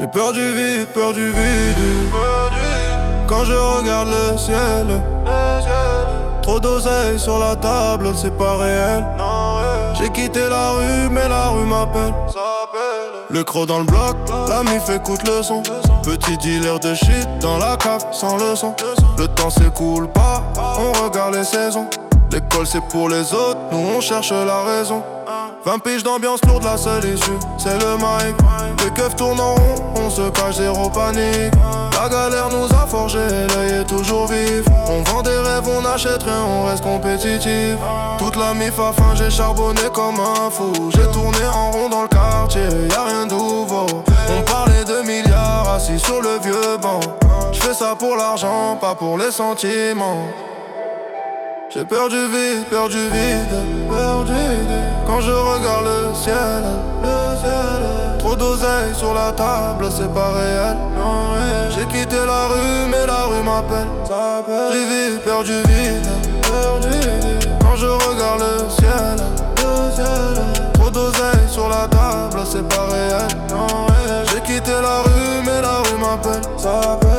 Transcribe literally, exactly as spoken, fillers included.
J'ai peur du vide, peur du vide. Quand je regarde le ciel, trop d'oseille sur la table, c'est pas réel. J'ai quitté la rue, mais la rue m'appelle. Le croc dans le bloc, la mif écoute le son. Petit dealer de shit dans la cave, sans leçon. Le temps s'écoule pas, on regarde les saisons. L'école c'est pour les autres, nous on cherche la raison. Vingt piges d'ambiance lourde, la seule issue, c'est le mic. Les keufs tournent en rond, on se cache, zéro panique. La galère nous a forgé, l'œil est toujours vif. On vend des rêves, on achète rien, on reste compétitif. Toute la mif a faim, j'ai charbonné comme un fou. J'ai tourné en rond dans le quartier, y'a rien de nouveau. On parlait de milliards, assis sur le vieux banc. J'fais ça pour l'argent, pas pour les sentiments. J'ai peur du vide, peur du vide, peur du vide. Quand je regarde le ciel, le ciel. Trop d'oseille sur la table, c'est pas réel. J'ai quitté la rue, mais la rue m'appelle. J'ai vu, peur du vide, peur du vide. Quand je regarde le ciel, le ciel. Trop d'oseille sur la table, c'est pas réel. J'ai quitté la rue, mais la rue m'appelle.